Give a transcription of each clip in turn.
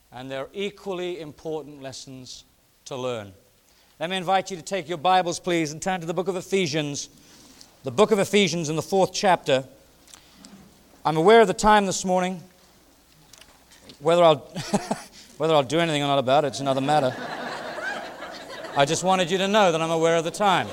and they're equally important lessons to learn. Let me invite you to take your Bibles, please, and turn to the book of Ephesians. The book of Ephesians in the 4th chapter. I'm aware of the time this morning. Whether I'll do anything or not about it, it's another matter. I just wanted you to know that I'm aware of the time.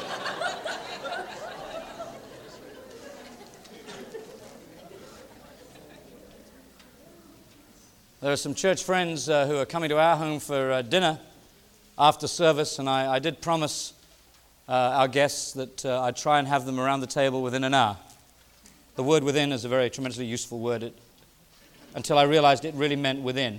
There are some church friends who are coming to our home for dinner after service, and I did promise our guests that I'd try and have them around the table within an hour. The word within is a very tremendously useful word until I realized it really meant within.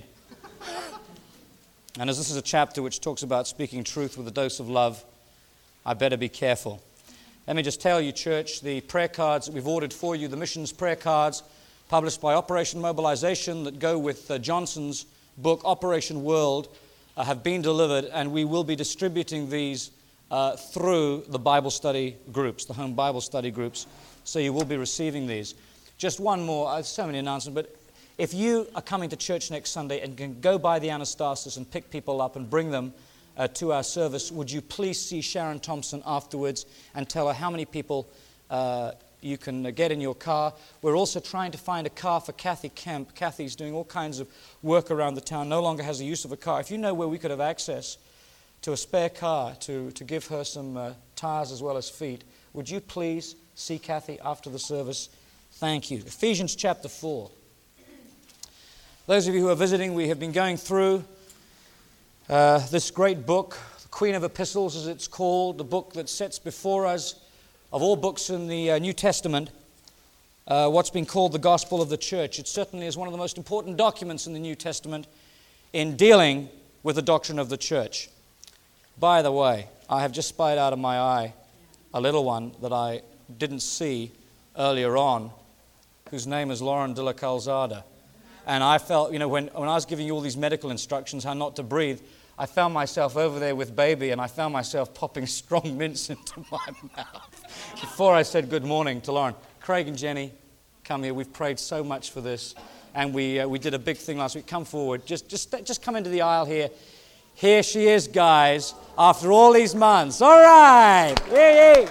And as this is a chapter which talks about speaking truth with a dose of love, I better be careful. Let me just tell you, church, the prayer cards that we've ordered for you, the missions prayer cards published by Operation Mobilization that go with Johnson's book, Operation World, have been delivered, and we will be distributing these through the Bible study groups, the home Bible study groups. So you will be receiving these. Just one more, so many announcements, but if you are coming to church next Sunday and can go by the Anastasis and pick people up and bring them to our service, would you please see Sharon Thompson afterwards and tell her how many people you can get in your car. We're also trying to find a car for Kathy Kemp. Kathy's doing all kinds of work around the town, no longer has the use of a car. If you know where we could have access to a spare car to give her some tires as well as feet, would you please see Kathy after the service? Thank you. Ephesians chapter 4. Those of you who are visiting, we have been going through this great book, the Queen of Epistles as it's called, the book that sets before us, of all books in the New Testament, what's been called the Gospel of the Church. It certainly is one of the most important documents in the New Testament in dealing with the doctrine of the church. By the way, I have just spied out of my eye a little one that I didn't see earlier on, whose name is Lauren de la Calzada. And I felt, when I was giving you all these medical instructions, how not to breathe, I found myself over there with baby, and I found myself popping strong mints into my mouth before I said good morning to Lauren. Craig and Jenny, come here. We've prayed so much for this, and we did a big thing last week. Come forward. Just come into the aisle here. Here she is, guys, after all these months. All right. Yay.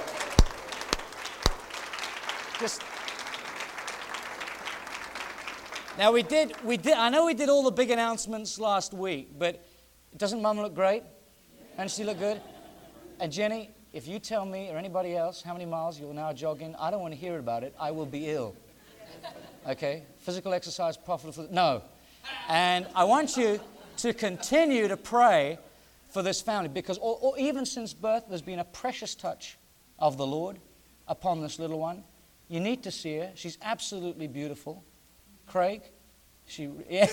Now we did. I know we did all the big announcements last week, but doesn't Mum look great? And she look good? And Jenny, if you tell me or anybody else how many miles you're now jogging, I don't want to hear about it. I will be ill. Okay? Physical exercise profitable? No. And I want you to continue to pray for this family, because or even since birth, there's been a precious touch of the Lord upon this little one. You need to see her. She's absolutely beautiful. Craig, yeah.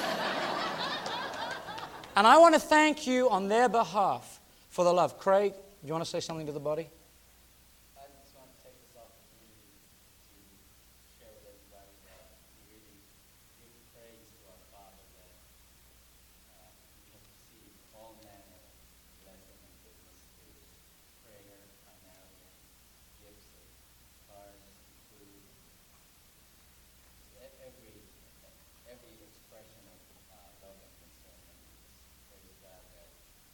And I want to thank you on their behalf for the love. Craig, do you want to say something to the body? I just want to take this opportunity to share with everybody that we really give praise to our Father that we have received all manner of blessing and goodness through prayer, primarily, and gifts of cars and food. Every expression of love and concern, and we just praise God that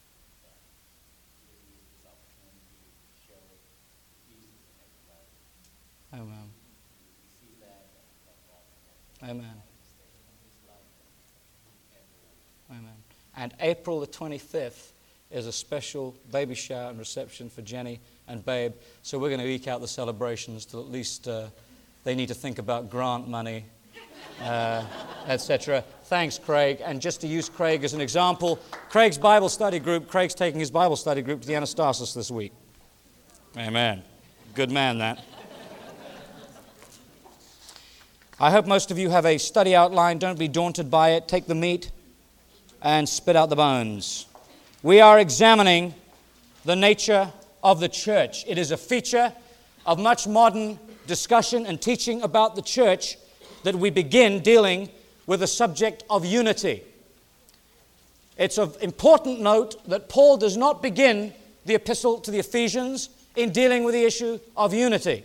He gives this opportunity to show Jesus in everybody. Amen. We see that and thank God for that. Amen. His love and everyone. Amen. And April the 25th is a special baby shower and reception for Jenny and Babe. So we're going to eke out the celebrations till at least they need to think about grant money, etc. Thanks, Craig. And just to use Craig as an example, Craig's Bible study group, Craig's taking his Bible study group to the Anastasis this week. Amen. Good man, that. I hope most of you have a study outline. Don't be daunted by it. Take the meat and spit out the bones. We are examining the nature of the church. It is a feature of much modern discussion and teaching about the church that we begin dealing with the subject of unity. It's of important note that Paul does not begin the epistle to the Ephesians in dealing with the issue of unity,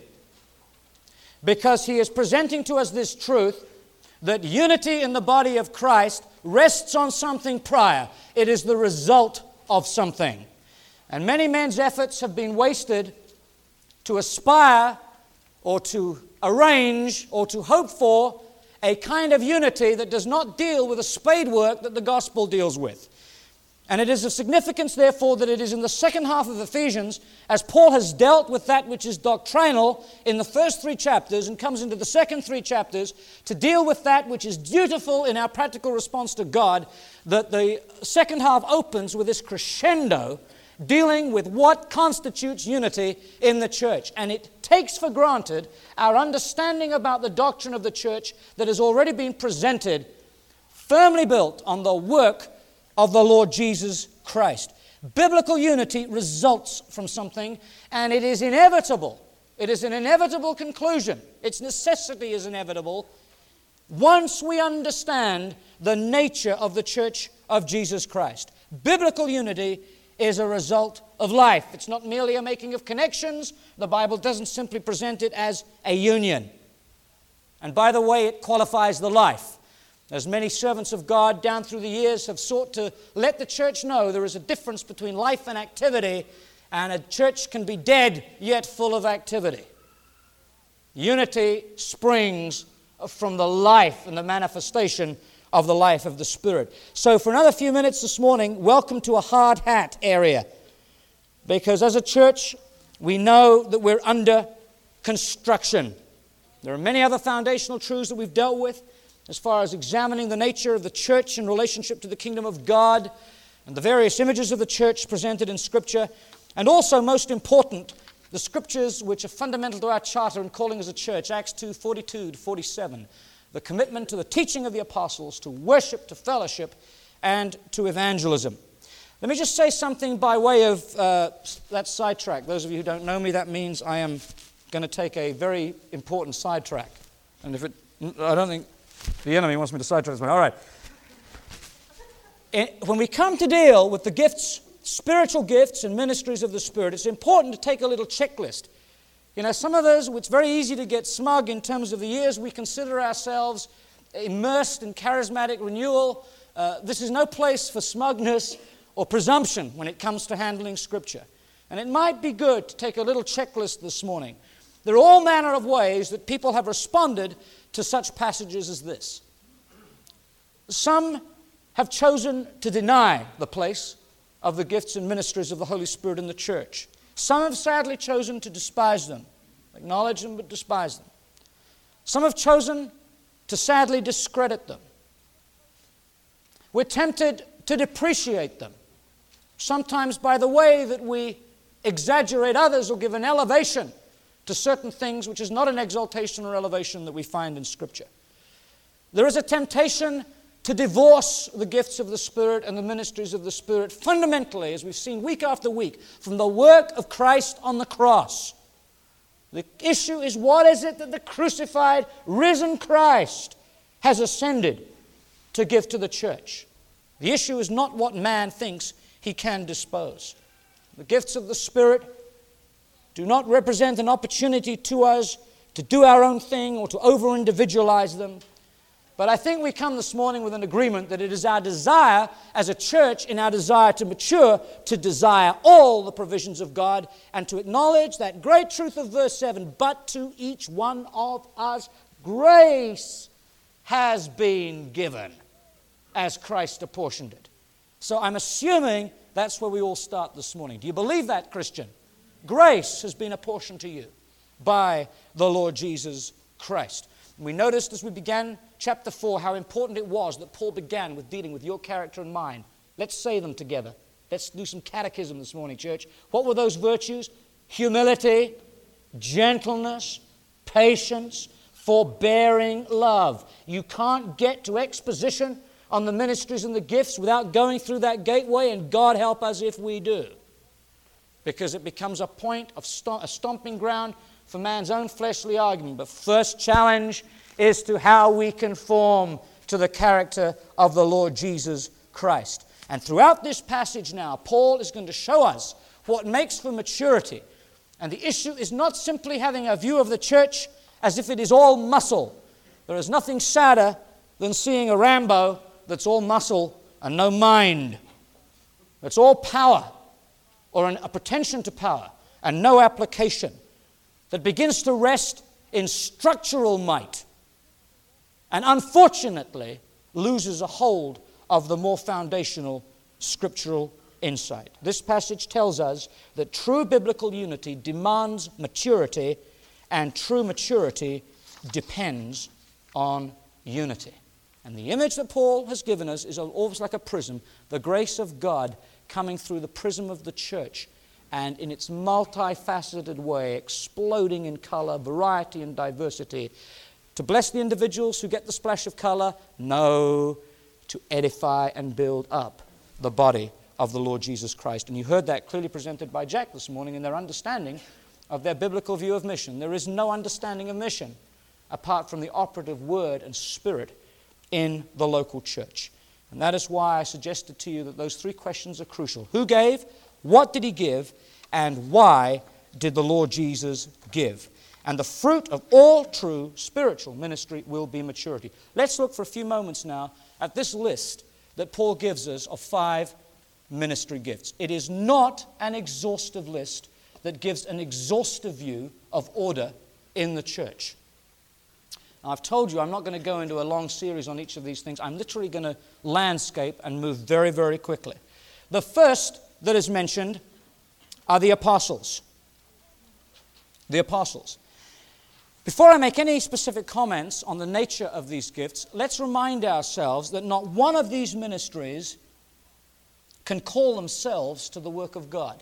because he is presenting to us this truth that unity in the body of Christ rests on something prior. It is the result of something. And many men's efforts have been wasted to aspire or to arrange or to hope for a kind of unity that does not deal with the spade work that the gospel deals with. And it is of significance, therefore, that it is in the second half of Ephesians, as Paul has dealt with that which is doctrinal in the first 3 chapters and comes into the second 3 chapters to deal with that which is dutiful in our practical response to God, that the second half opens with this crescendo dealing with what constitutes unity in the church. And it takes for granted our understanding about the doctrine of the church that has already been presented, firmly built on the work of the Lord Jesus Christ. Biblical unity results from something, and it is inevitable. It is an inevitable conclusion. Its necessity is inevitable once we understand the nature of the church of Jesus Christ. Biblical unity is a result of life. It's not merely a making of connections. The Bible doesn't simply present it as a union. And by the way, it qualifies the life. As many servants of God down through the years have sought to let the church know there is a difference between life and activity, and a church can be dead yet full of activity. Unity springs from the life and the manifestation of the life of the Spirit. So for another few minutes this morning, welcome to a hard hat area. Because as a church, we know that we're under construction. There are many other foundational truths that we've dealt with as far as examining the nature of the church in relationship to the kingdom of God and the various images of the church presented in Scripture. And also, most important, the Scriptures which are fundamental to our charter and calling as a church, Acts 2:42 to 47. The commitment to the teaching of the apostles, to worship, to fellowship, and to evangelism. Let me just say something by way of that sidetrack. Those of you who don't know me, that means I am going to take a very important sidetrack. And I don't think the enemy wants me to sidetrack this one. All right. When we come to deal with the gifts, spiritual gifts and ministries of the Spirit, it's important to take a little checklist. You know, some of us, it's very easy to get smug in terms of the years we consider ourselves immersed in charismatic renewal. This is no place for smugness or presumption when it comes to handling Scripture. And it might be good to take a little checklist this morning. There are all manner of ways that people have responded to such passages as this. Some have chosen to deny the place of the gifts and ministries of the Holy Spirit in the church. Some have sadly chosen to despise them, acknowledge them but despise them. Some have chosen to sadly discredit them. We're tempted to depreciate them, sometimes by the way that we exaggerate others or give an elevation to certain things which is not an exaltation or elevation that we find in Scripture. There is a temptation to divorce the gifts of the Spirit and the ministries of the Spirit fundamentally, as we've seen week after week, from the work of Christ on the cross. The issue is, what is it that the crucified, risen Christ has ascended to give to the church? The issue is not what man thinks he can dispose. The gifts of the Spirit do not represent an opportunity to us to do our own thing or to over-individualize them. But I think we come this morning with an agreement that it is our desire as a church, in our desire to mature, to desire all the provisions of God and to acknowledge that great truth of verse 7, but to each one of us grace has been given as Christ apportioned it. So I'm assuming that's where we all start this morning. Do you believe that, Christian? Grace has been apportioned to you by the Lord Jesus Christ. We noticed as we began chapter 4 how important it was that Paul began with dealing with your character and mine. Let's say them together. Let's do some catechism this morning, church. What were those virtues? Humility, gentleness, patience, forbearing love. You can't get to exposition on the ministries and the gifts without going through that gateway, and God help us if we do. Because it becomes a point of a stomping ground for man's own fleshly argument. But first challenge is to how we conform to the character of the Lord Jesus Christ. And throughout this passage now, Paul is going to show us what makes for maturity. And the issue is not simply having a view of the church as if it is all muscle. There is nothing sadder than seeing a Rambo that's all muscle and no mind, that's all power or a pretension to power and no application, that begins to rest in structural might and unfortunately loses a hold of the more foundational scriptural insight. This passage tells us that true biblical unity demands maturity, and true maturity depends on unity. And the image that Paul has given us is almost like a prism, the grace of God coming through the prism of the church, and in its multifaceted way, exploding in color, variety, and diversity, to bless the individuals who get the splash of color, no, to edify and build up the body of the Lord Jesus Christ. And you heard that clearly presented by Jack this morning in their understanding of their biblical view of mission. There is no understanding of mission apart from the operative word and spirit in the local church. And that is why I suggested to you that those three questions are crucial. Who gave? What did he give? And why did the Lord Jesus give? And the fruit of all true spiritual ministry will be maturity. Let's look for a few moments now at this list that Paul gives us of 5 ministry gifts. It is not an exhaustive list that gives an exhaustive view of order in the church. Now, I've told you I'm not going to go into a long series on each of these things. I'm literally going to landscape and move very, very quickly. The first that is mentioned are the apostles. The apostles. Before I make any specific comments on the nature of these gifts, let's remind ourselves that not one of these ministries can call themselves to the work of God.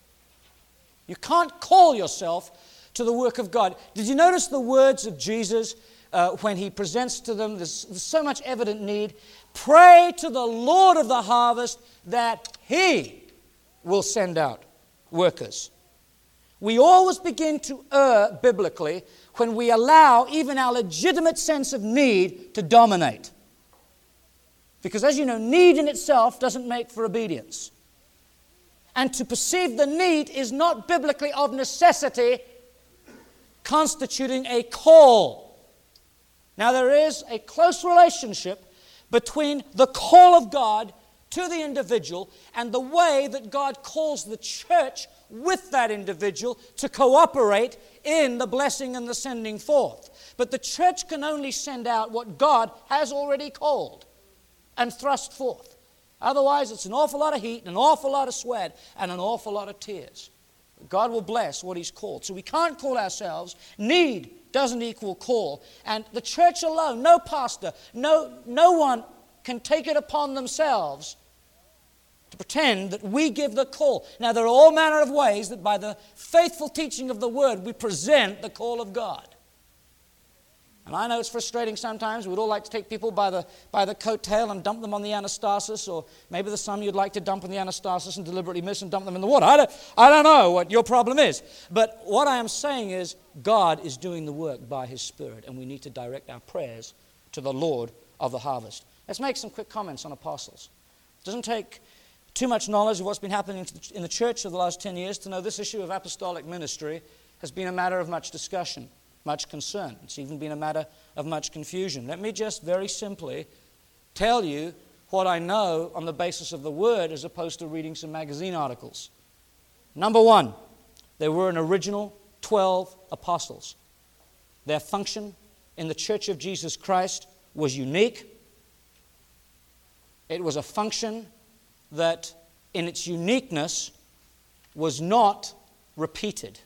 You can't call yourself to the work of God. Did you notice the words of Jesus when he presents to them, there's so much evident need, pray to the Lord of the harvest that he will send out workers. We always begin to err biblically when we allow even our legitimate sense of need to dominate. Because as you know, need in itself doesn't make for obedience. And to perceive the need is not biblically of necessity constituting a call. Now there is a close relationship between the call of God to the individual and the way that God calls the church with that individual to cooperate in the blessing and the sending forth. But the church can only send out what God has already called and thrust forth. Otherwise, it's an awful lot of heat, an awful lot of sweat, and an awful lot of tears. God will bless what He's called. So we can't call ourselves. Need doesn't equal call. And the church alone, no pastor, no one can take it upon themselves to pretend that we give the call. Now, there are all manner of ways that by the faithful teaching of the Word, we present the call of God. And I know it's frustrating sometimes. We'd all like to take people by the coattail and dump them on the anastasis, or maybe there's some you'd like to dump on the anastasis and deliberately miss and dump them in the water. I don't know what your problem is. But what I am saying is God is doing the work by His Spirit, and we need to direct our prayers to the Lord of the harvest. Let's make some quick comments on apostles. It doesn't take too much knowledge of what's been happening in the church for the last 10 years to know this issue of apostolic ministry has been a matter of much discussion, much concern. It's even been a matter of much confusion. Let me just very simply tell you what I know on the basis of the Word as opposed to reading some magazine articles. Number one, there were an original 12 apostles. Their function in the Church of Jesus Christ was unique. It was a function that in its uniqueness was not repeated.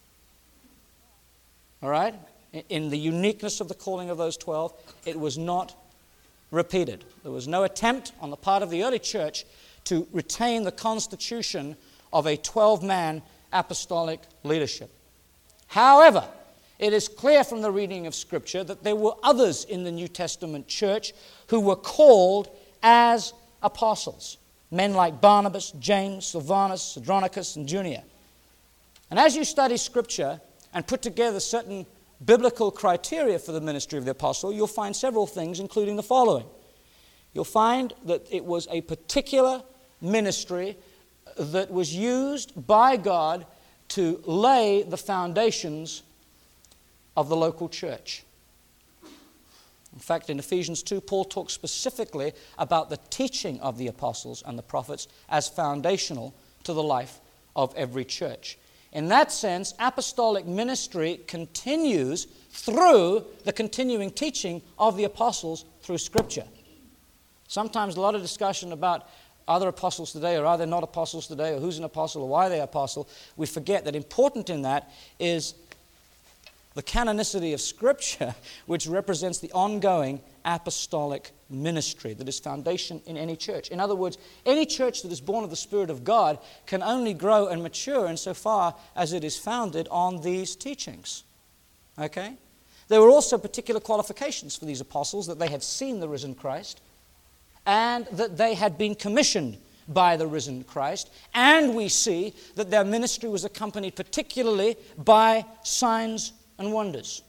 All right? In the uniqueness of the calling of those 12, it was not repeated. There was no attempt on the part of the early church to retain the constitution of a 12-man apostolic leadership. However, it is clear from the reading of Scripture that there were others in the New Testament church who were called as apostles. Men like Barnabas, James, Silvanus, Andronicus, and Junia. And as you study Scripture and put together certain biblical criteria for the ministry of the apostle, you'll find several things, including the following. You'll find that it was a particular ministry that was used by God to lay the foundations of the local church. In fact, in Ephesians 2, Paul talks specifically about the teaching of the apostles and the prophets as foundational to the life of every church. In that sense, apostolic ministry continues through the continuing teaching of the apostles through Scripture. Sometimes a lot of discussion about are there apostles today or are there not apostles today or who's an apostle or why they're apostle. We forget that important in that is the canonicity of Scripture, which represents the ongoing apostolic ministry that is foundation in any church. In other words, any church that is born of the Spirit of God can only grow and mature insofar as it is founded on these teachings. Okay? There were also particular qualifications for these apostles, that they had seen the risen Christ and that they had been commissioned by the risen Christ, and we see that their ministry was accompanied particularly by signs and wonders.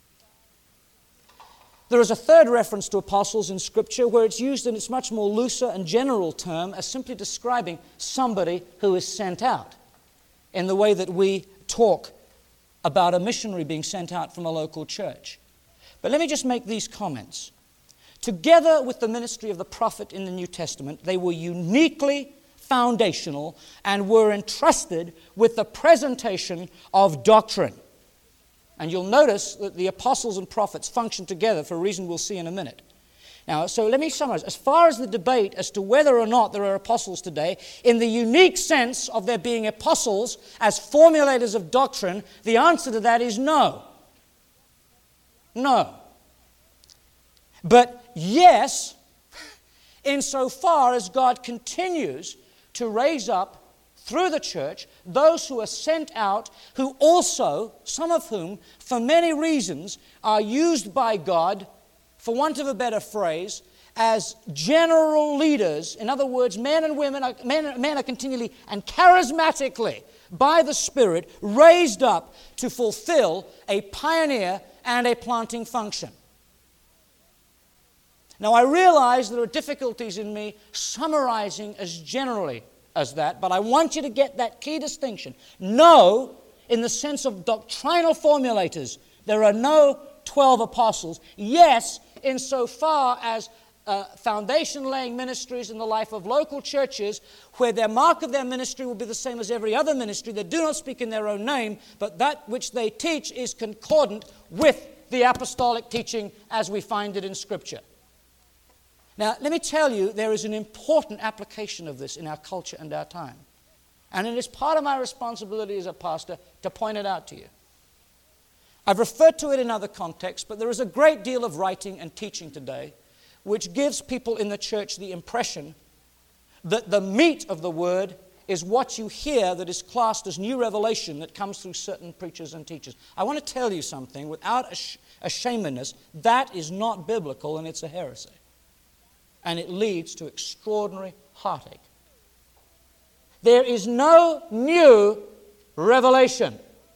There is a third reference to apostles in Scripture where it's used in its much more looser and general term as simply describing somebody who is sent out, in the way that we talk about a missionary being sent out from a local church. But let me just make these comments. Together with the ministry of the prophet in the New Testament, they were uniquely foundational and were entrusted with the presentation of doctrine. And you'll notice that the apostles and prophets function together for a reason we'll see in a minute. Now, so let me summarize. As far as the debate as to whether or not there are apostles today, in the unique sense of there being apostles as formulators of doctrine, the answer to that is no. No. But yes, insofar as God continues to raise up through the church those who are sent out, who also, some of whom, for many reasons, are used by God, for want of a better phrase, as general leaders. In other words, men are continually and charismatically by the Spirit raised up to fulfill a pioneer and a planting function. Now, I realize there are difficulties in me summarizing as generally as that, but I want you to get that key distinction. No, in the sense of doctrinal formulators, there are no 12 apostles. Yes, insofar as foundation-laying ministries in the life of local churches, where their mark of their ministry will be the same as every other ministry. They do not speak in their own name, but that which they teach is concordant with the apostolic teaching as we find it in Scripture. Now, let me tell you, there is an important application of this in our culture and our time. And it is part of my responsibility as a pastor to point it out to you. I've referred to it in other contexts, but there is a great deal of writing and teaching today which gives people in the church the impression that the meat of the Word is what you hear that is classed as new revelation that comes through certain preachers and teachers. I want to tell you something without ashamedness. That is not biblical, and it's a heresy. And it leads to extraordinary heartache. There is no new revelation.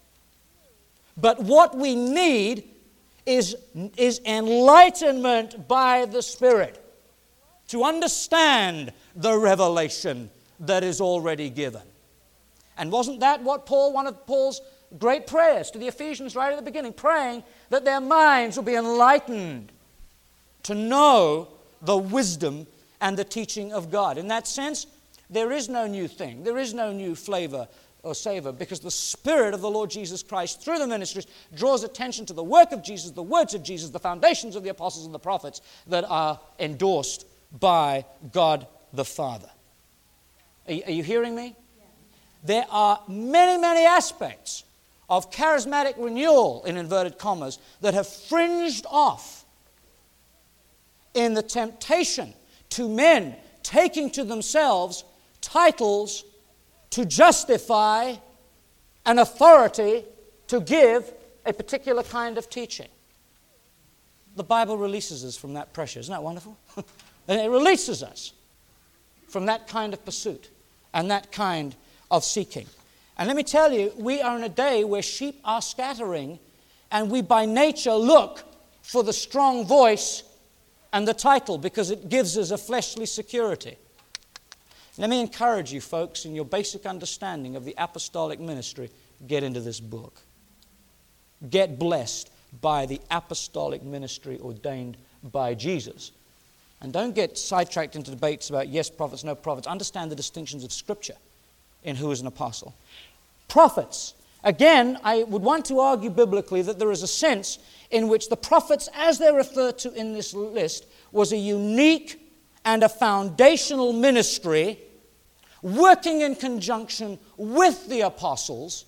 But what we need is enlightenment by the Spirit to understand the revelation that is already given. And wasn't that what one of Paul's great prayers to the Ephesians right at the beginning, praying that their minds will be enlightened to know the wisdom and the teaching of God. In that sense, there is no new thing. There is no new flavor or savor, because the Spirit of the Lord Jesus Christ through the ministries draws attention to the work of Jesus, the words of Jesus, the foundations of the apostles and the prophets that are endorsed by God the Father. Are you hearing me? Yeah. There are many, many aspects of charismatic renewal, in inverted commas, that have fringed off in the temptation to men taking to themselves titles to justify an authority to give a particular kind of teaching. The Bible releases us from that pressure. Isn't that wonderful? And it releases us from that kind of pursuit and that kind of seeking. And let me tell you, we are in a day where sheep are scattering, and we by nature look for the strong voice and the title, because it gives us a fleshly security. Let me encourage you, folks, in your basic understanding of the apostolic ministry, get into this book. Get blessed by the apostolic ministry ordained by Jesus. And don't get sidetracked into debates about yes prophets, no prophets. Understand the distinctions of Scripture in who is an apostle. Prophets. Again, I would want to argue biblically that there is a sense in which the prophets, as they're referred to in this list, was a unique and a foundational ministry working in conjunction with the apostles.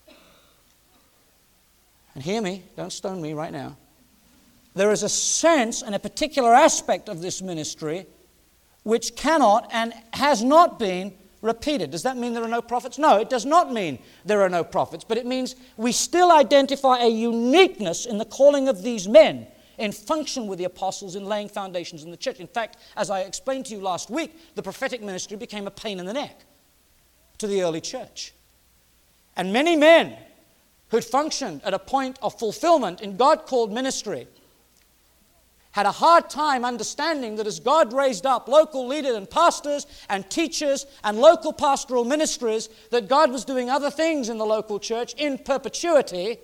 And hear me, don't stone me right now. There is a sense and a particular aspect of this ministry which cannot and has not been repeated. Does that mean there are no prophets? No, it does not mean there are no prophets, but it means we still identify a uniqueness in the calling of these men in function with the apostles in laying foundations in the church. In fact, as I explained to you last week, the prophetic ministry became a pain in the neck to the early church. And many men who'd functioned at a point of fulfillment in God-called ministry had a hard time understanding that as God raised up local leaders and pastors and teachers and local pastoral ministries, that God was doing other things in the local church in perpetuity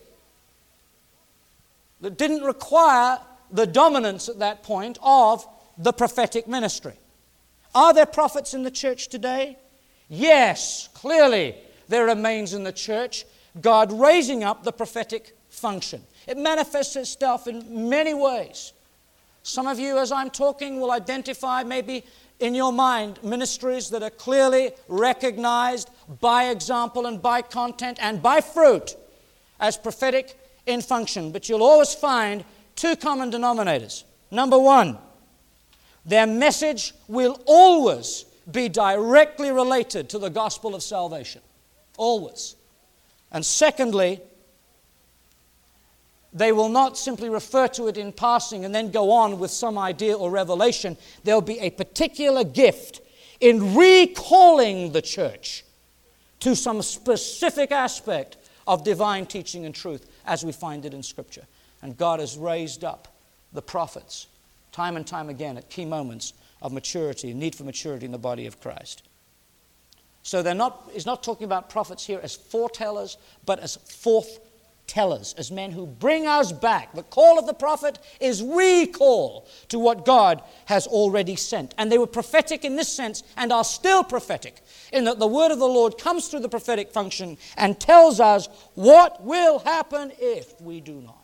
that didn't require the dominance at that point of the prophetic ministry. Are there prophets in the church today? Yes, clearly there remains in the church God raising up the prophetic function. It manifests itself in many ways. Some of you, as I'm talking, will identify maybe in your mind ministries that are clearly recognized by example and by content and by fruit as prophetic in function. But you'll always find two common denominators. Number one, their message will always be directly related to the gospel of salvation. Always. And secondly, they will not simply refer to it in passing and then go on with some idea or revelation. There'll be a particular gift in recalling the church to some specific aspect of divine teaching and truth as we find it in Scripture. And God has raised up the prophets time and time again at key moments of maturity, need for maturity in the body of Christ. So he's not talking about prophets here as foretellers, but as forthtellers, as men who bring us back. The call of the prophet is recall to what God has already sent. And they were prophetic in this sense and are still prophetic, in that the word of the Lord comes through the prophetic function and tells us what will happen if we do not.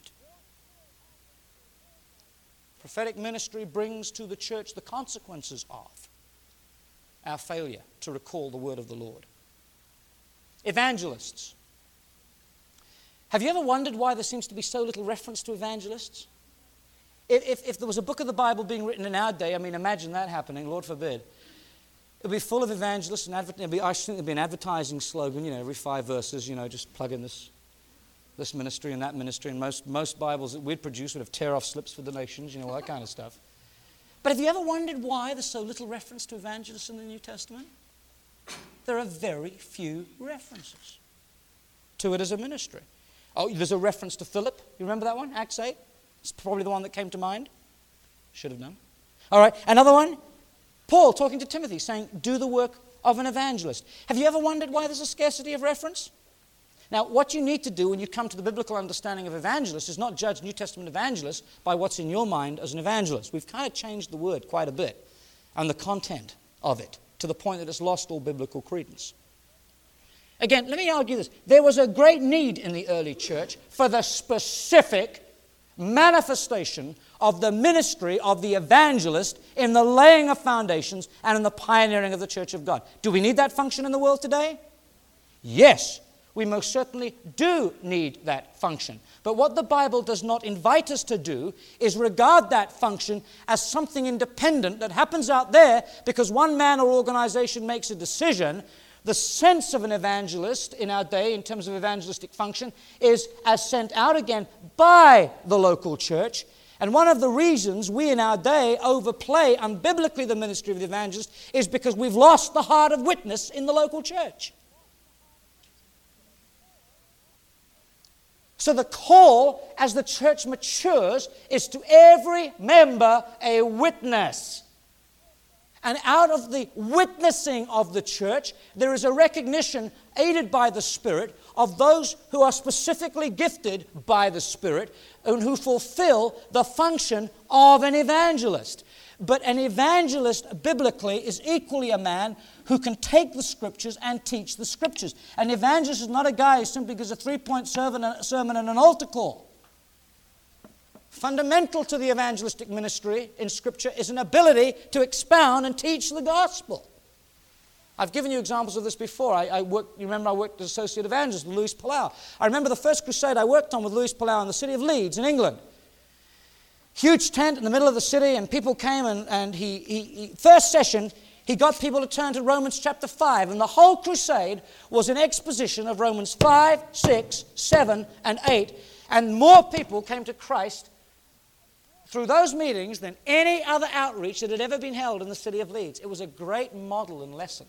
Prophetic ministry brings to the church the consequences of our failure to recall the word of the Lord. Evangelists. Have you ever wondered why there seems to be so little reference to evangelists? If there was a book of the Bible being written in our day, I mean, imagine that happening, Lord forbid. It would be full of evangelists, and I think there'd be an advertising slogan, every 5 verses, just plug in this ministry and that ministry, and most Bibles that we'd produce would have tear-off slips for donations, all that kind of stuff. But have you ever wondered why there's so little reference to evangelists in the New Testament? There are very few references to it as a ministry. Oh, there's a reference to Philip. You remember that one? Acts 8? It's probably the one that came to mind. Should have done. All right, another one. Paul talking to Timothy saying, do the work of an evangelist. Have you ever wondered why there's a scarcity of reference? Now, what you need to do when you come to the biblical understanding of evangelist is not judge New Testament evangelists by what's in your mind as an evangelist. We've kind of changed the word quite a bit and the content of it to the point that it's lost all biblical credence. Again, let me argue this. There was a great need in the early church for the specific manifestation of the ministry of the evangelist in the laying of foundations and in the pioneering of the church of God. Do we need that function in the world today? Yes. We most certainly do need that function. But what the Bible does not invite us to do is regard that function as something independent that happens out there because one man or organization makes a decision. The sense of an evangelist in our day in terms of evangelistic function is as sent out again by the local church. And one of the reasons we in our day overplay unbiblically the ministry of the evangelist is because we've lost the heart of witness in the local church. So the call as the church matures is to every member a witness. And out of the witnessing of the church, there is a recognition, aided by the Spirit, of those who are specifically gifted by the Spirit and who fulfill the function of an evangelist. But an evangelist, biblically, is equally a man who can take the Scriptures and teach the Scriptures. An evangelist is not a guy who simply gives a three-point sermon and an altar call. Fundamental to the evangelistic ministry in Scripture is an ability to expound and teach the gospel. I've given you examples of this before. I worked as associate evangelist with Luis Palau. I remember the first crusade I worked on with Luis Palau in the city of Leeds in England. Huge tent in the middle of the city, and people came, and he first session, he got people to turn to Romans chapter 5, and the whole crusade was an exposition of Romans 5, 6, 7, and 8, and more people came to Christ through those meetings than any other outreach that had ever been held in the city of Leeds. It was a great model and lesson.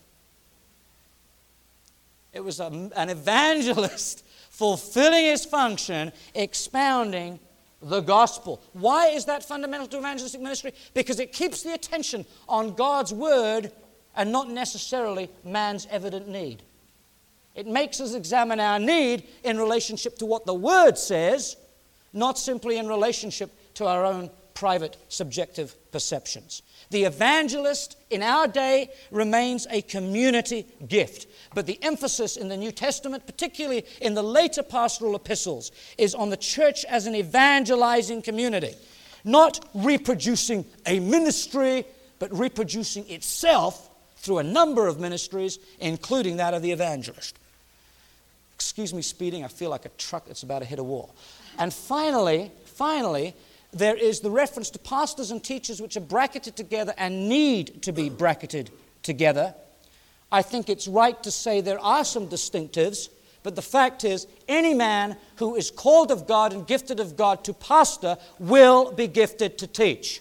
It was an evangelist fulfilling his function, expounding the gospel. Why is that fundamental to evangelistic ministry? Because it keeps the attention on God's word and not necessarily man's evident need. It makes us examine our need in relationship to what the word says, not simply in relationship to our own private subjective perceptions. The evangelist in our day remains a community gift, but the emphasis in the New Testament, particularly in the later pastoral epistles, is on the church as an evangelizing community, not reproducing a ministry, but reproducing itself through a number of ministries, including that of the evangelist. Excuse me speeding, I feel like a truck that's about to hit a wall. And finally, there is the reference to pastors and teachers which are bracketed together and need to be bracketed together. I think it's right to say there are some distinctives, but the fact is any man who is called of God and gifted of God to pastor will be gifted to teach.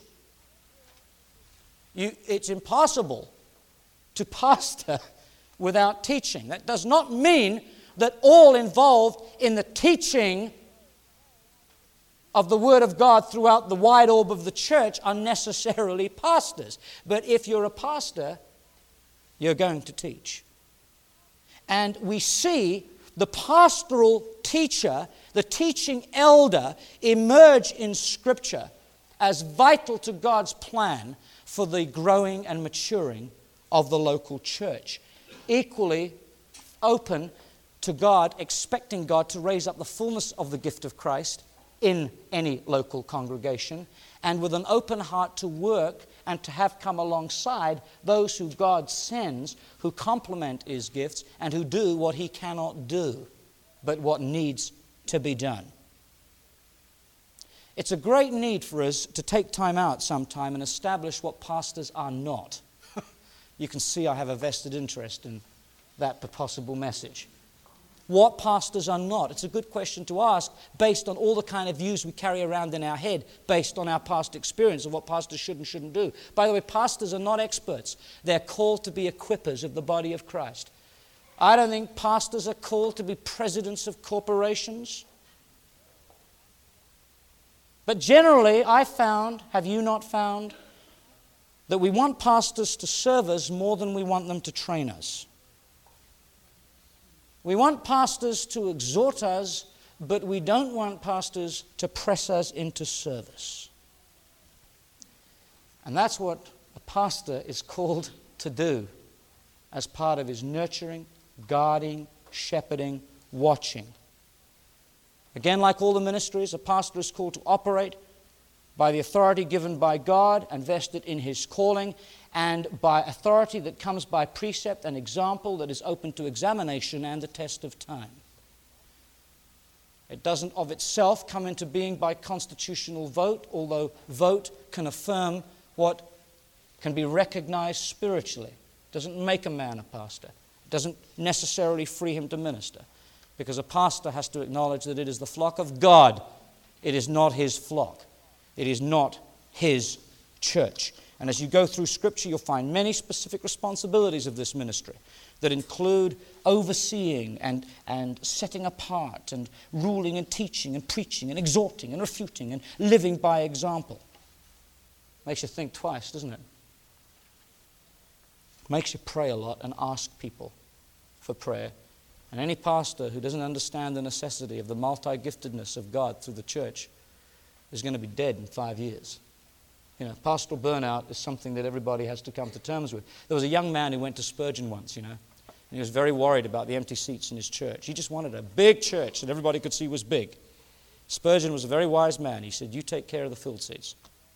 It's impossible to pastor without teaching. That does not mean that all involved in the teaching of the Word of God throughout the wide orb of the church are necessarily pastors. But if you're a pastor, you're going to teach. And we see the pastoral teacher, the teaching elder, emerge in Scripture as vital to God's plan for the growing and maturing of the local church. Equally open to God, expecting God to raise up the fullness of the gift of Christ in any local congregation, and with an open heart to work and to have come alongside those who God sends, who complement His gifts and who do what He cannot do, but what needs to be done. It's a great need for us to take time out sometime and establish what pastors are not. You can see I have a vested interest in that possible message. What pastors are not? It's a good question to ask based on all the kind of views we carry around in our head, based on our past experience of what pastors should and shouldn't do. By the way, pastors are not experts. They're called to be equippers of the body of Christ. I don't think pastors are called to be presidents of corporations. But generally, I found, have you not found, that we want pastors to serve us more than we want them to train us. We want pastors to exhort us, but we don't want pastors to press us into service. And that's what a pastor is called to do as part of his nurturing, guarding, shepherding, watching. Again, like all the ministries, a pastor is called to operate by the authority given by God and vested in his calling, and by authority that comes by precept and example that is open to examination and the test of time. It doesn't of itself come into being by constitutional vote, although vote can affirm what can be recognized spiritually. It doesn't make a man a pastor. It doesn't necessarily free him to minister, because a pastor has to acknowledge that it is the flock of God. It is not his flock. It is not his church. And as you go through Scripture, you'll find many specific responsibilities of this ministry that include overseeing and setting apart and ruling and teaching and preaching and exhorting and refuting and living by example. Makes you think twice, doesn't it? makes you pray a lot and ask people for prayer. And any pastor who doesn't understand the necessity of the multi-giftedness of God through the church is going to be dead in 5 years. You know, pastoral burnout is something that everybody has to come to terms with. There was a young man who went to Spurgeon once, and he was very worried about the empty seats in his church. He just wanted a big church that everybody could see was big. Spurgeon was a very wise man. He said, you take care of the filled seats.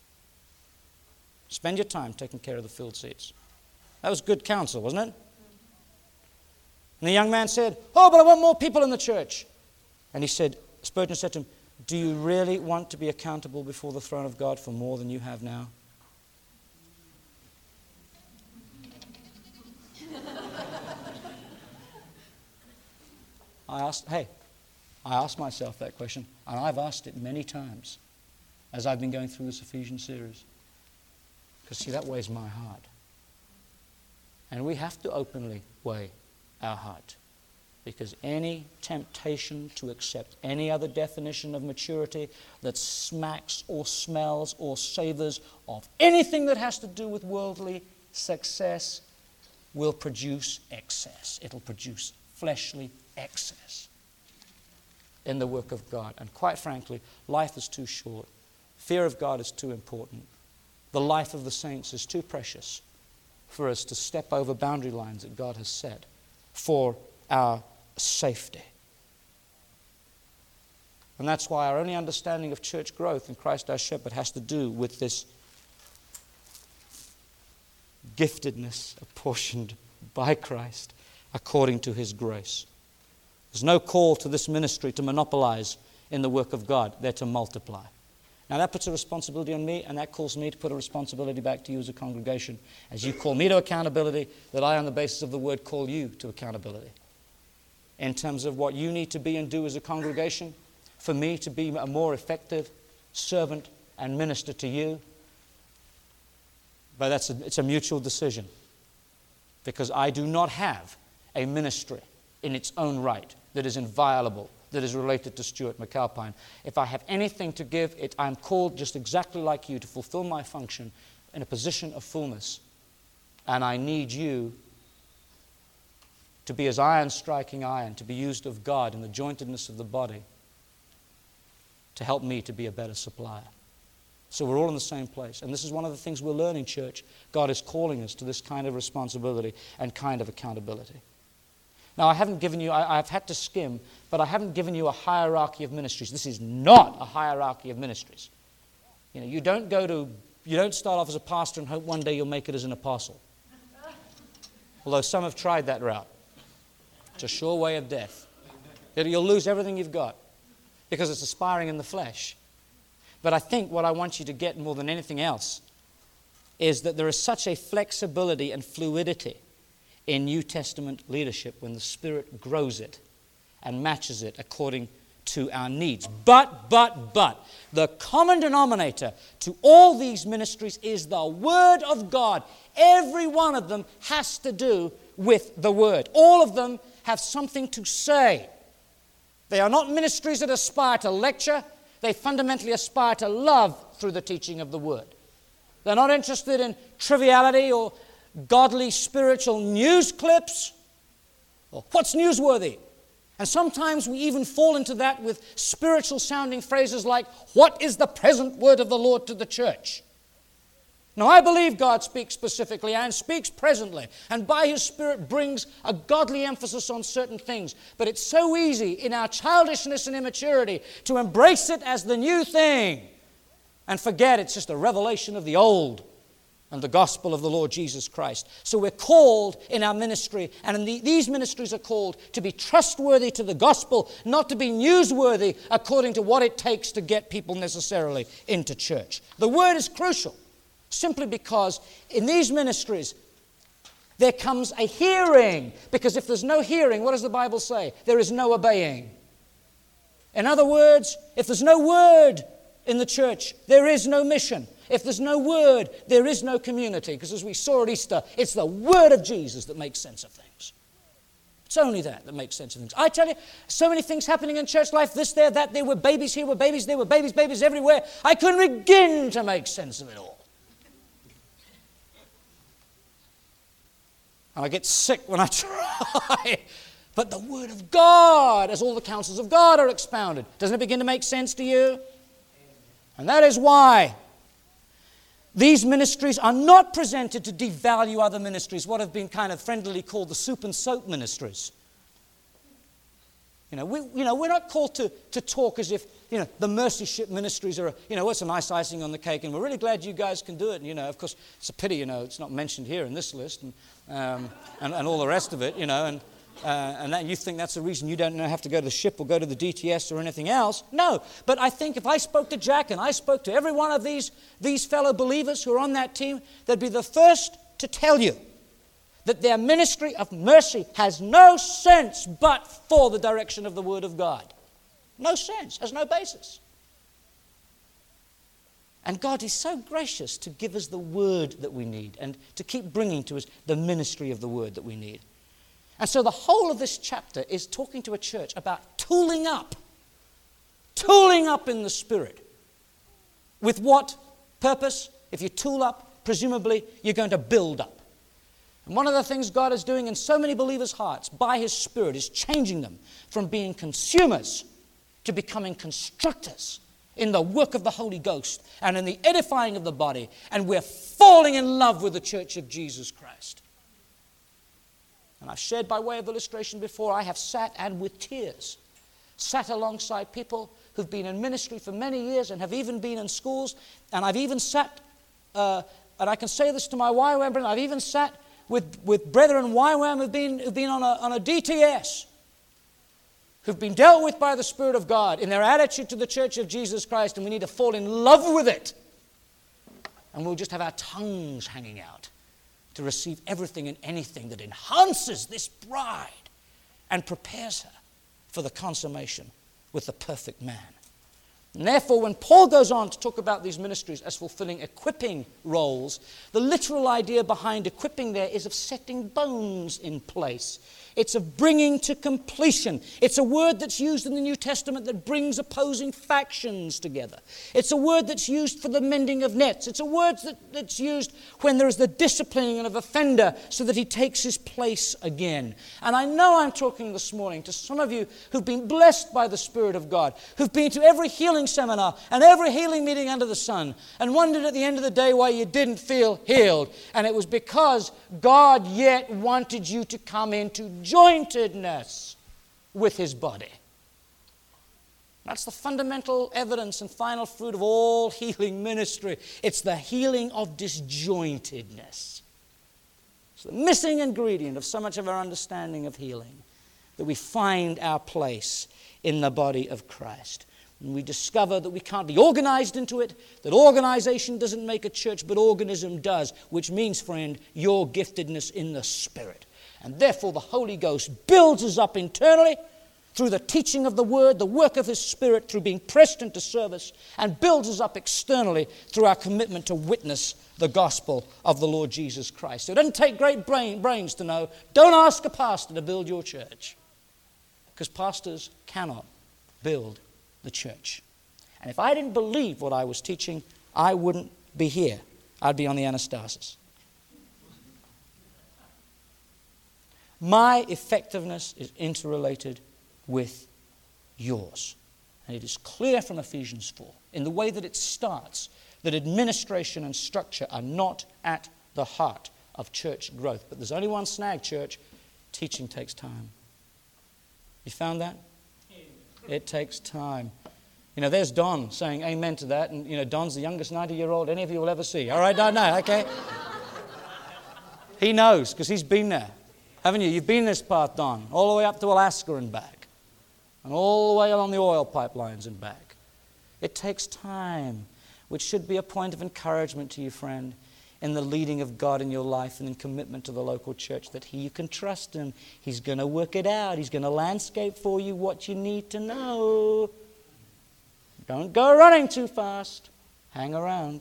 Spend your time taking care of the filled seats. That was good counsel, wasn't it? And the young man said, oh, but I want more people in the church. And Spurgeon said to him, do you really want to be accountable before the throne of God for more than you have now? I asked myself that question, and I've asked it many times as I've been going through this Ephesians series. Because, see, that weighs my heart. And we have to openly weigh our heart. Because any temptation to accept any other definition of maturity that smacks or smells or savors of anything that has to do with worldly success will produce excess. It'll produce fleshly excess in the work of God. And quite frankly, life is too short. Fear of God is too important. The life of the saints is too precious for us to step over boundary lines that God has set for our safety. And that's why our only understanding of church growth in Christ our Shepherd has to do with this giftedness apportioned by Christ according to His grace. There's no call to this ministry to monopolize in the work of God. They're to multiply. Now that puts a responsibility on me, and that calls me to put a responsibility back to you as a congregation. As you call me to accountability, that I, on the basis of the Word, call you to accountability. In terms of what you need to be and do as a congregation, for me to be a more effective servant and minister to you. But it's a mutual decision, because I do not have a ministry in its own right that is inviolable, that is related to Stuart McAlpine. If I have anything to give, I'm called just exactly like you to fulfill my function in a position of fullness. And I need you to be as iron striking iron, to be used of God in the jointedness of the body, to help me to be a better supplier. So we're all in the same place. And this is one of the things we're learning, church. God is calling us to this kind of responsibility and kind of accountability. Now, I've had to skim, but I haven't given you a hierarchy of ministries. This is not a hierarchy of ministries. You don't start off as a pastor and hope one day you'll make it as an apostle. Although some have tried that route. It's a sure way of death. You'll lose everything you've got because it's aspiring in the flesh. But I think what I want you to get more than anything else is that there is such a flexibility and fluidity in New Testament leadership when the Spirit grows it and matches it according to our needs. But, the common denominator to all these ministries is the Word of God. Every one of them has to do with the Word. All of them have something to say. They are not ministries that aspire to lecture. They fundamentally aspire to love through the teaching of the Word. They're not interested in triviality or godly spiritual news clips or what's newsworthy. And sometimes we even fall into that with spiritual sounding phrases like, what is the present word of the Lord to the church? Now, I believe God speaks specifically and speaks presently, and by His Spirit brings a godly emphasis on certain things. But it's so easy in our childishness and immaturity to embrace it as the new thing and forget it's just a revelation of the old and the gospel of the Lord Jesus Christ. So we're called in our ministry, and these ministries are called to be trustworthy to the gospel, not to be newsworthy according to what it takes to get people necessarily into church. The word is crucial, simply because in these ministries there comes a hearing, because if there's no hearing, what does the Bible say? There is no obeying. In other words, if there's no word in the church, there is no mission. If there's no word, there is no community. Because as we saw at Easter, it's the word of Jesus that makes sense of things. It's only that makes sense of things. I tell you, so many things happening in church life, this, there, that. There were babies here, were babies, there were babies everywhere. I couldn't begin to make sense of it all. And I get sick when I try. But the Word of God, as all the counsels of God are expounded. Doesn't it begin to make sense to you? And that is why these ministries are not presented to devalue other ministries, what have been kind of friendlily called the soup and soap ministries. We're not called to talk as if, the mercy ship ministries are, what's a nice icing on the cake, and we're really glad you guys can do it. And, of course, it's a pity, it's not mentioned here in this list, and all the rest of it, and that you think that's the reason you don't have to go to the ship or go to the DTS or anything else. No, but I think if I spoke to Jack and I spoke to every one of these fellow believers who are on that team, they'd be the first to tell you that their ministry of mercy has no sense but for the direction of the Word of God. No sense, has no basis. And God is so gracious to give us the Word that we need and to keep bringing to us the ministry of the Word that we need. And so the whole of this chapter is talking to a church about tooling up in the Spirit. With what purpose? If you tool up, presumably you're going to build up. And one of the things God is doing in so many believers' hearts by His Spirit is changing them from being consumers to becoming constructors in the work of the Holy Ghost and in the edifying of the body. And we're falling in love with the church of Jesus Christ. And I've shared by way of illustration before, I have sat and with tears, sat alongside people who've been in ministry for many years and have even been in schools. And I've even sat, and I can say this to my YWAM brethren, I've even sat with brethren YWAM who've been on a DTS, who've been dealt with by the Spirit of God in their attitude to the church of Jesus Christ, and we need to fall in love with it. And we'll just have our tongues hanging out to receive everything and anything that enhances this bride and prepares her for the consummation with the perfect man. And therefore, when Paul goes on to talk about these ministries as fulfilling equipping roles, the literal idea behind equipping there is of setting bones in place. It's of bringing to completion. It's a word that's used in the New Testament that brings opposing factions together. It's a word that's used for the mending of nets. It's a word that's used when there is the disciplining of an offender so that he takes his place again. And I know I'm talking this morning to some of you who've been blessed by the Spirit of God, who've been to every healing seminar and every healing meeting under the sun and wondered at the end of the day why you didn't feel healed. And it was because God yet wanted you to come into jointedness with His body. That's the fundamental evidence and final fruit of all healing ministry. It's the healing of disjointedness. It's the missing ingredient of so much of our understanding of healing, that we find our place in the body of Christ. And we discover that we can't be organized into it, that organization doesn't make a church, but organism does, which means, friend, your giftedness in the Spirit. And therefore the Holy Ghost builds us up internally through the teaching of the Word, the work of His Spirit, through being pressed into service, and builds us up externally through our commitment to witness the gospel of the Lord Jesus Christ. So it doesn't take great brains to know, don't ask a pastor to build your church, because pastors cannot build the church. And if I didn't believe what I was teaching, I wouldn't be here. I'd be on the Anastasis. My effectiveness is interrelated with yours. And it is clear from Ephesians 4, in the way that it starts, that administration and structure are not at the heart of church growth. But there's only one snag, church. Teaching takes time. You found that? It takes time. There's Don saying amen to that. And, Don's the youngest 90-year-old any of you will ever see. All right, Don? No, okay? He knows, because he's been there. Haven't you? You've been this path, Don, all the way up to Alaska and back, and all the way along the oil pipelines and back. It takes time, which should be a point of encouragement to you, friend, in the leading of God in your life and in commitment to the local church, that you can trust Him. He's going to work it out. He's going to landscape for you what you need to know. Don't go running too fast. Hang around.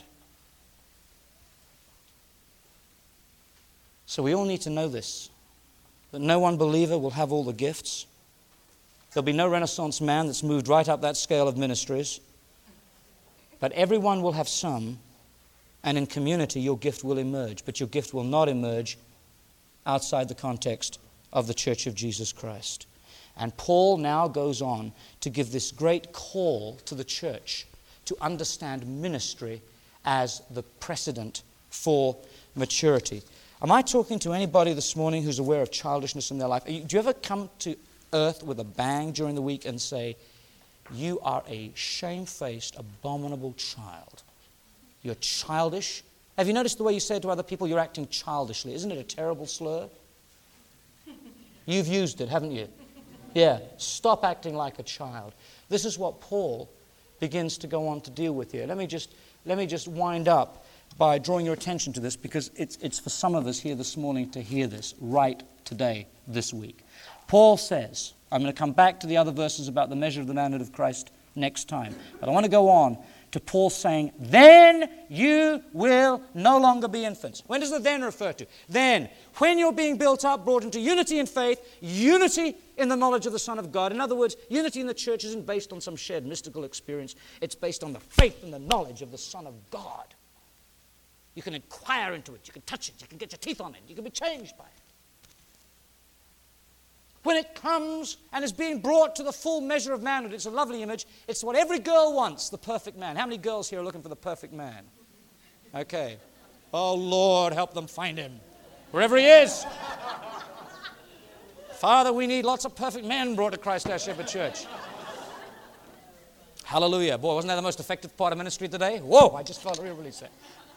So we all need to know this, that no one believer will have all the gifts. There'll be no Renaissance man that's moved right up that scale of ministries. But everyone will have some, and in community your gift will emerge. But your gift will not emerge outside the context of the Church of Jesus Christ. And Paul now goes on to give this great call to the church to understand ministry as the precedent for maturity. Am I talking to anybody this morning who's aware of childishness in their life? Do you ever come to earth with a bang during the week and say, you are a shamefaced, abominable child? You're childish. Have you noticed the way you say to other people, you're acting childishly? Isn't it a terrible slur? You've used it, haven't you? Yeah, stop acting like a child. This is what Paul begins to go on to deal with here. Let me just wind up by drawing your attention to this, because it's for some of us here this morning to hear this right today, this week. Paul says, I'm going to come back to the other verses about the measure of the manhood of Christ next time, but I want to go on to Paul saying, then you will no longer be infants. When does the then refer to? Then, when you're being built up, brought into unity in faith, unity in the knowledge of the Son of God. In other words, unity in the church isn't based on some shared mystical experience. It's based on the faith and the knowledge of the Son of God. You can inquire into it. You can touch it. You can get your teeth on it. You can be changed by it. When it comes and is being brought to the full measure of manhood, it's a lovely image. It's what every girl wants, the perfect man. How many girls here are looking for the perfect man? Okay. Oh, Lord, help them find him. Wherever he is. Father, we need lots of perfect men brought to Christ our Shepherd Church. Hallelujah. Boy, wasn't that the most effective part of ministry today? Whoa, I just felt a real release there.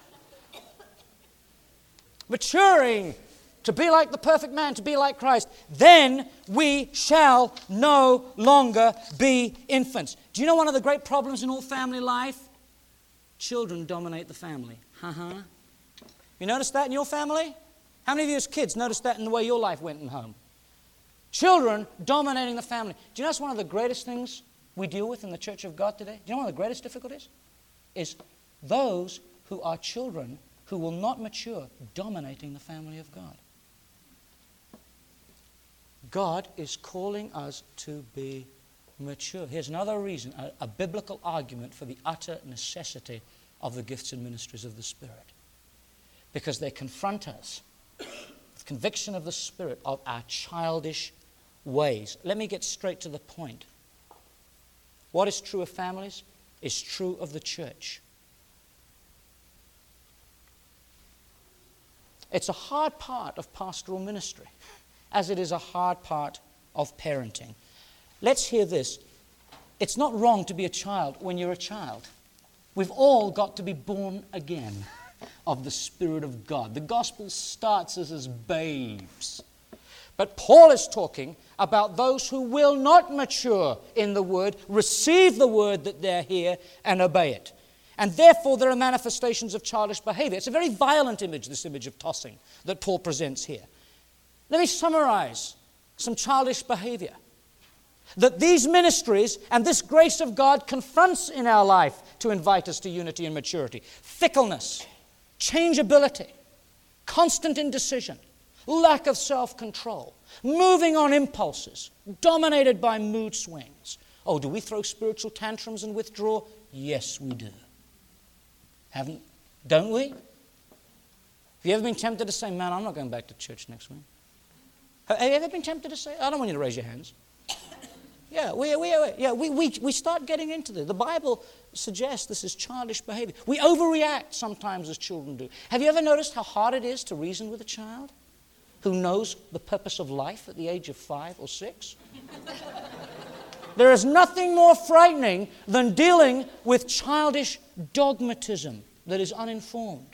Maturing to be like the perfect man, to be like Christ, then we shall no longer be infants. Do you know one of the great problems in all family life? Children dominate the family. You notice that in your family? How many of you as kids noticed that in the way your life went in home? Children dominating the family. Do you know that's one of the greatest things we deal with in the Church of God today? Do you know one of the greatest difficulties? Is those who are children who will not mature dominating the family of God. God is calling us to be mature. Here's another reason, a biblical argument for the utter necessity of the gifts and ministries of the Spirit. Because they confront us with conviction of the Spirit of our childish ways. Let me get straight to the point. What is true of families is true of the church. It's a hard part of pastoral ministry, as it is a hard part of parenting. Let's hear this. It's not wrong to be a child when you're a child. We've all got to be born again of the Spirit of God. The gospel starts us as babes. But Paul is talking about those who will not mature in the word, receive the word that they're here, and obey it. And therefore there are manifestations of childish behavior. It's a very violent image, this image of tossing that Paul presents here. Let me summarize some childish behavior that these ministries and this grace of God confronts in our life to invite us to unity and maturity. Fickleness, changeability, constant indecision, lack of self-control, moving on impulses, dominated by mood swings. Oh, do we throw spiritual tantrums and withdraw? Yes, we do. Don't we? Have you ever been tempted to say, man, I'm not going back to church next week? Have you ever been tempted to say, I don't want you to raise your hands. Yeah, we start getting into this. The Bible suggests this is childish behavior. We overreact sometimes as children do. Have you ever noticed how hard it is to reason with a child who knows the purpose of life at the age of 5 or 6? There is nothing more frightening than dealing with childish dogmatism that is uninformed.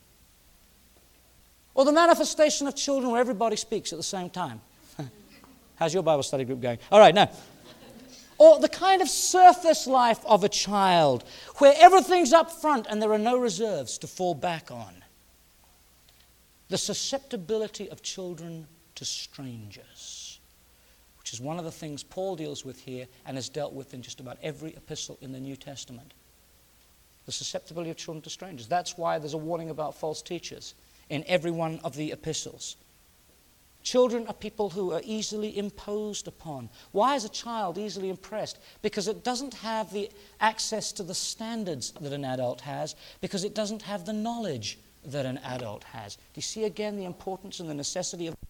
Or the manifestation of children where everybody speaks at the same time. How's your Bible study group going? All right, now. Or the kind of surface life of a child where everything's up front and there are no reserves to fall back on. The susceptibility of children to strangers, which is one of the things Paul deals with here and has dealt with in just about every epistle in the New Testament. The susceptibility of children to strangers. That's why there's a warning about false teachers in every one of the epistles. Children are people who are easily imposed upon. Why is a child easily impressed? Because it doesn't have the access to the standards that an adult has, because it doesn't have the knowledge that an adult has. Do you see again the importance and the necessity of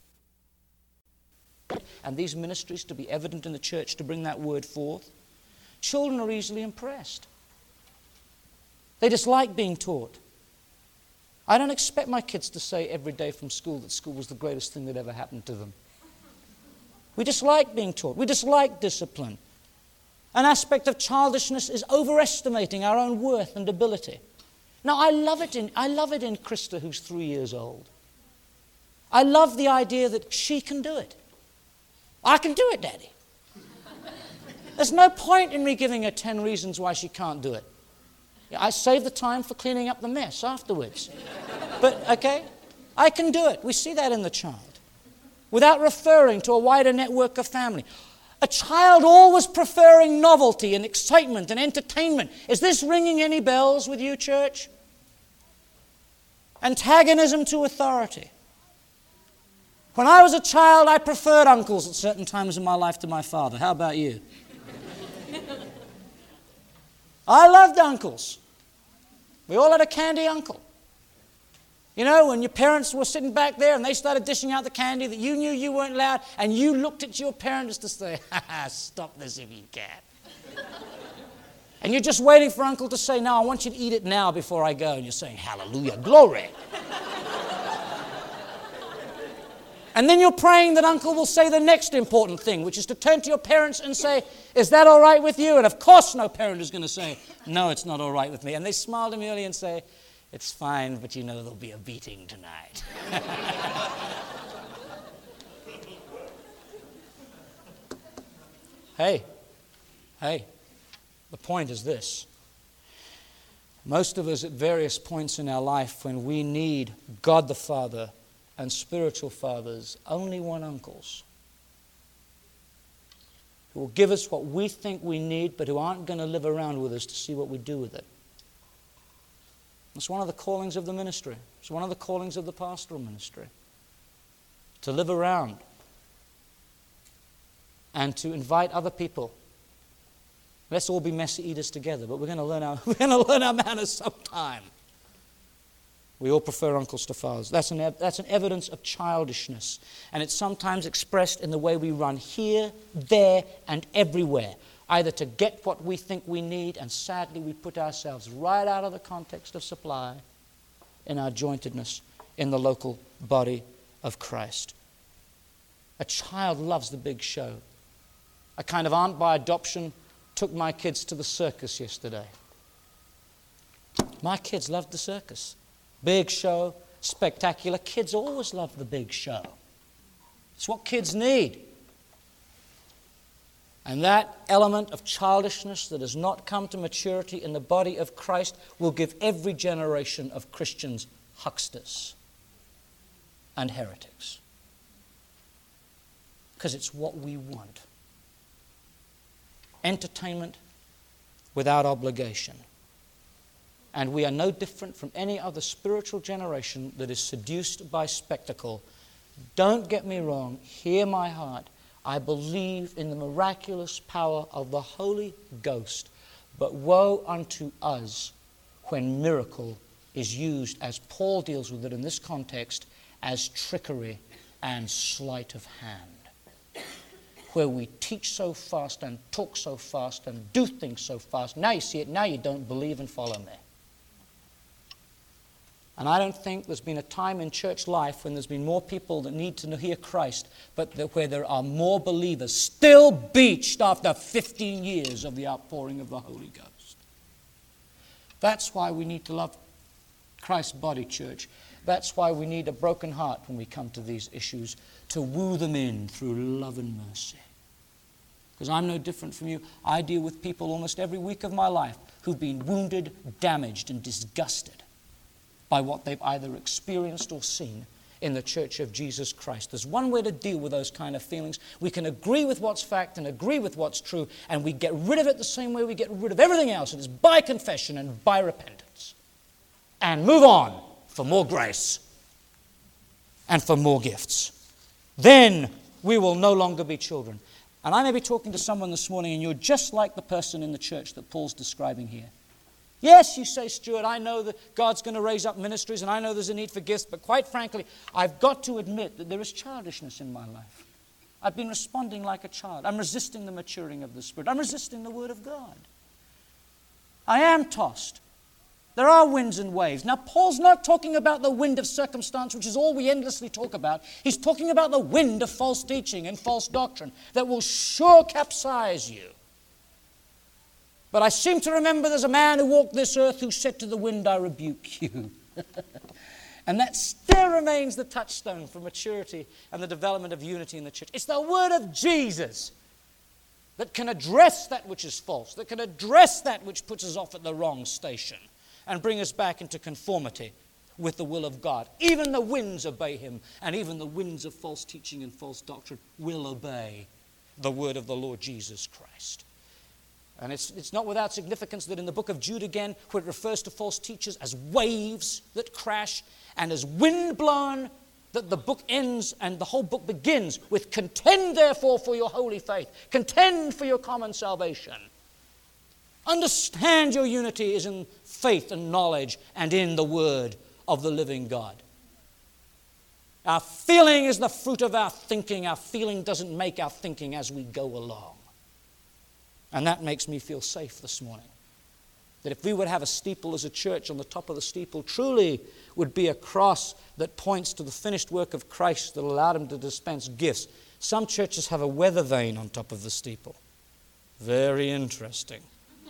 and these ministries to be evident in the church to bring that word forth, children are easily impressed. They dislike being taught. I don't expect my kids to say every day from school that school was the greatest thing that ever happened to them. We dislike being taught. We dislike discipline. An aspect of childishness is overestimating our own worth and ability. Now, I love it in Krista, who's 3 years old. I love the idea that she can do it. I can do it, Daddy. There's no point in me giving her 10 reasons why she can't do it. I save the time for cleaning up the mess afterwards. But, okay, I can do it. We see that in the child. Without referring to a wider network of family. A child always preferring novelty and excitement and entertainment. Is this ringing any bells with you, church? Antagonism to authority. When I was a child, I preferred uncles at certain times in my life to my father. How about you? I loved uncles. We all had a candy uncle. You know, when your parents were sitting back there and they started dishing out the candy that you knew you weren't allowed, and you looked at your parents to say, stop this if you can. And you're just waiting for uncle to say, no, I want you to eat it now before I go. And you're saying, hallelujah, glory. And then you're praying that uncle will say the next important thing, which is to turn to your parents and say, is that all right with you? And of course no parent is going to say, no, it's not all right with me. And they smile demurely and say, it's fine, but you know there'll be a beating tonight. Hey, the point is this. Most of us at various points in our life when we need God the Father and spiritual fathers, only want uncles who will give us what we think we need, but who aren't going to live around with us to see what we do with it. It's one of the callings of the ministry. It's one of the callings of the pastoral ministry. To live around and to invite other people. Let's all be messy eaters together, but we're going to learn our manners sometime. We all prefer uncles to fathers. That's an evidence of childishness. And it's sometimes expressed in the way we run here, there, and everywhere. Either to get what we think we need, and sadly we put ourselves right out of the context of supply in our jointedness in the local body of Christ. A child loves the big show. A kind of aunt by adoption took my kids to the circus yesterday. My kids loved the circus. Big show, spectacular. Kids always love the big show. It's what kids need. And that element of childishness that has not come to maturity in the body of Christ will give every generation of Christians hucksters and heretics. Because it's what we want. Entertainment without obligation. And we are no different from any other spiritual generation that is seduced by spectacle. Don't get me wrong, hear my heart. I believe in the miraculous power of the Holy Ghost, but woe unto us when miracle is used, as Paul deals with it in this context, as trickery and sleight of hand. Where we teach so fast and talk so fast and do things so fast. Now you see it, now you don't believe and follow me. And I don't think there's been a time in church life when there's been more people that need to hear Christ, but where there are more believers still beached after 15 years of the outpouring of the Holy Ghost. That's why we need to love Christ's body, church. That's why we need a broken heart when we come to these issues, to woo them in through love and mercy. Because I'm no different from you. I deal with people almost every week of my life who've been wounded, damaged, and disgusted by what they've either experienced or seen in the Church of Jesus Christ. There's one way to deal with those kind of feelings. We can agree with what's fact and agree with what's true, and we get rid of it the same way we get rid of everything else. It is by confession and by repentance. And move on for more grace and for more gifts. Then we will no longer be children. And I may be talking to someone this morning, and you're just like the person in the church that Paul's describing here. Yes, you say, Stuart, I know that God's going to raise up ministries and I know there's a need for gifts, but quite frankly, I've got to admit that there is childishness in my life. I've been responding like a child. I'm resisting the maturing of the Spirit. I'm resisting the Word of God. I am tossed. There are winds and waves. Now, Paul's not talking about the wind of circumstance, which is all we endlessly talk about. He's talking about the wind of false teaching and false doctrine that will sure capsize you. But I seem to remember there's a man who walked this earth who said to the wind, I rebuke you. And that still remains the touchstone for maturity and the development of unity in the church. It's the word of Jesus that can address that which is false, that can address that which puts us off at the wrong station and bring us back into conformity with the will of God. Even the winds obey him, and even the winds of false teaching and false doctrine will obey the word of the Lord Jesus Christ. And it's not without significance that in the book of Jude again, where it refers to false teachers as waves that crash and as wind blown, that the book ends and the whole book begins with, contend therefore for your holy faith, contend for your common salvation. Understand your unity is in faith and knowledge and in the word of the living God. Our feeling is the fruit of our thinking. Our feeling doesn't make our thinking as we go along. And that makes me feel safe this morning. That if we would have a steeple as a church, on the top of the steeple truly would be a cross that points to the finished work of Christ that allowed him to dispense gifts. Some churches have a weather vane on top of the steeple. Very interesting.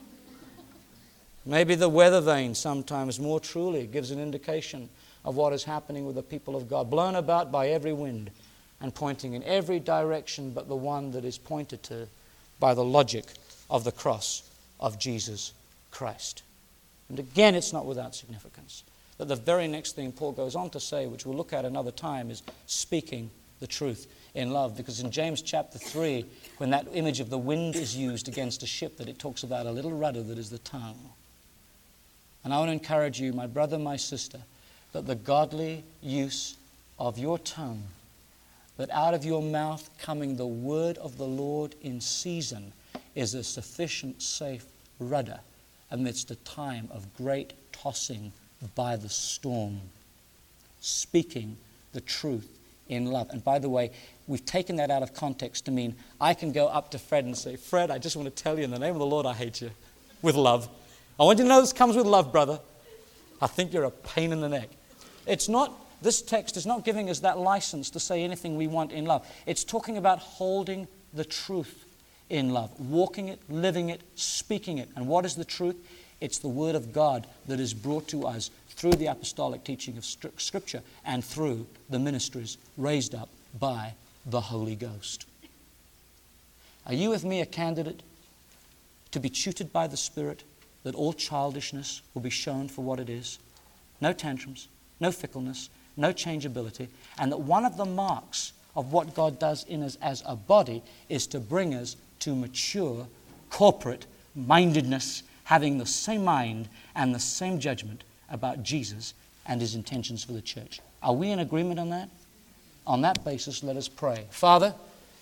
Maybe the weather vane sometimes more truly gives an indication of what is happening with the people of God, blown about by every wind and pointing in every direction but the one that is pointed to by the logic of the cross of Jesus Christ. And again, it's not without significance that the very next thing Paul goes on to say, which we'll look at another time, is speaking the truth in love. Because in James chapter 3, when that image of the wind is used against a ship, that it talks about a little rudder that is the tongue. And I want to encourage you, my brother, my sister, that the godly use of your tongue, that out of your mouth coming the word of the Lord in season, is a sufficient safe rudder amidst a time of great tossing by the storm, speaking the truth in love. And by the way, we've taken that out of context to mean I can go up to Fred and say, Fred, I just want to tell you in the name of the Lord I hate you, with love. I want you to know this comes with love, brother. I think you're a pain in the neck. This text is not giving us that license to say anything we want in love. It's talking about holding the truth in love, walking it, living it, speaking it. And what is the truth? It's the Word of God that is brought to us through the apostolic teaching of Scripture and through the ministries raised up by the Holy Ghost. Are you with me a candidate to be tutored by the Spirit, that all childishness will be shown for what it is? No tantrums, no fickleness, no changeability, and that one of the marks of what God does in us as a body is to bring us to mature corporate mindedness, having the same mind and the same judgment about Jesus and his intentions for the church. Are we in agreement on that? On that basis, let us pray. Father,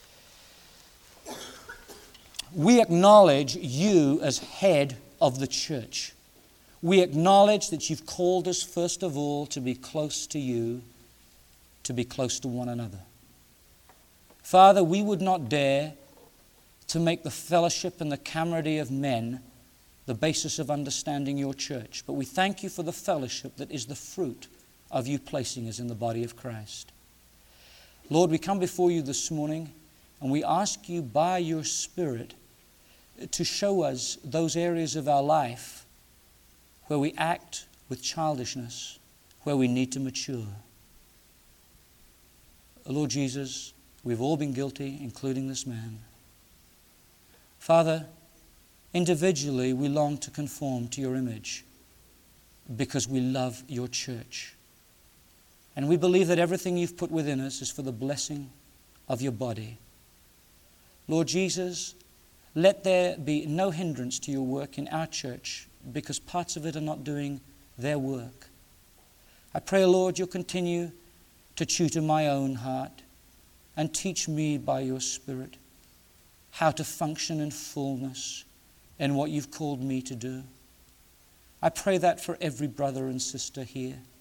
we acknowledge you as head of the church. We acknowledge that you've called us, first of all, to be close to you, to be close to one another. Father, we would not dare to make the fellowship and the camaraderie of men the basis of understanding your church, but we thank you for the fellowship that is the fruit of you placing us in the body of Christ. Lord, we come before you this morning and we ask you by your Spirit to show us those areas of our life where we act with childishness, where we need to mature. Lord Jesus, we've all been guilty, including this man. Father, individually we long to conform to your image because we love your church. And we believe that everything you've put within us is for the blessing of your body. Lord Jesus, let there be no hindrance to your work in our church because parts of it are not doing their work. I pray, Lord, you'll continue to tutor my own heart and teach me by your Spirit how to function in fullness in what you've called me to do. I pray that for every brother and sister here.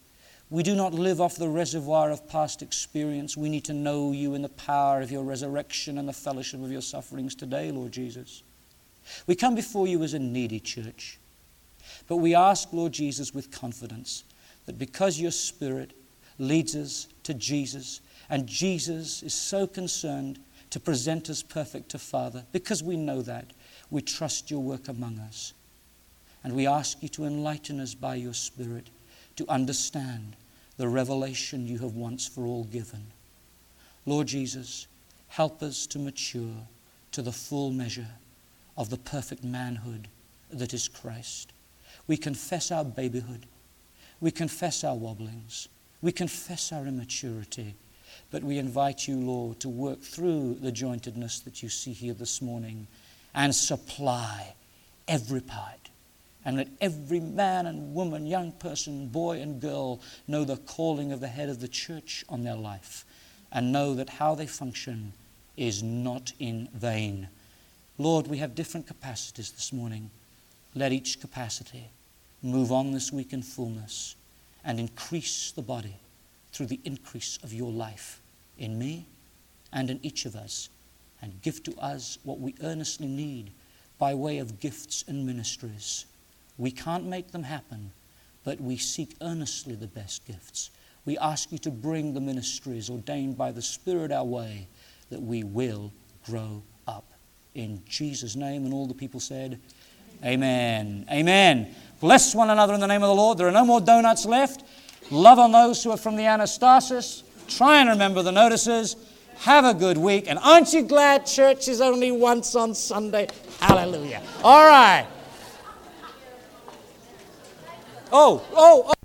We do not live off the reservoir of past experience. We need to know you in the power of your resurrection and the fellowship of your sufferings today, Lord Jesus. We come before you as a needy church, but we ask, Lord Jesus, with confidence that because your Spirit leads us to Jesus, and Jesus is so concerned to present us perfect to Father, because we know that, we trust your work among us. And we ask you to enlighten us by your Spirit to understand the revelation you have once for all given. Lord Jesus, help us to mature to the full measure of the perfect manhood that is Christ. We confess our babyhood. We confess our wobblings. We confess our immaturity. But we invite you, Lord, to work through the jointedness that you see here this morning and supply every part. And let every man and woman, young person, boy and girl know the calling of the head of the church on their life and know that how they function is not in vain. Lord, we have different capacities this morning. Let each capacity move on this week in fullness and increase the body through the increase of your life in me and in each of us, and give to us what we earnestly need by way of gifts and ministries. We can't make them happen, but we seek earnestly the best gifts. We ask you to bring the ministries ordained by the Spirit our way, that we will grow up. In Jesus' name, and all the people said, amen. Amen. Bless one another in the name of the Lord. There are no more donuts left. Love on those who are from the Anastasis. Try and remember the notices. Have a good week. And aren't you glad church is only once on Sunday? Hallelujah. All right. Oh.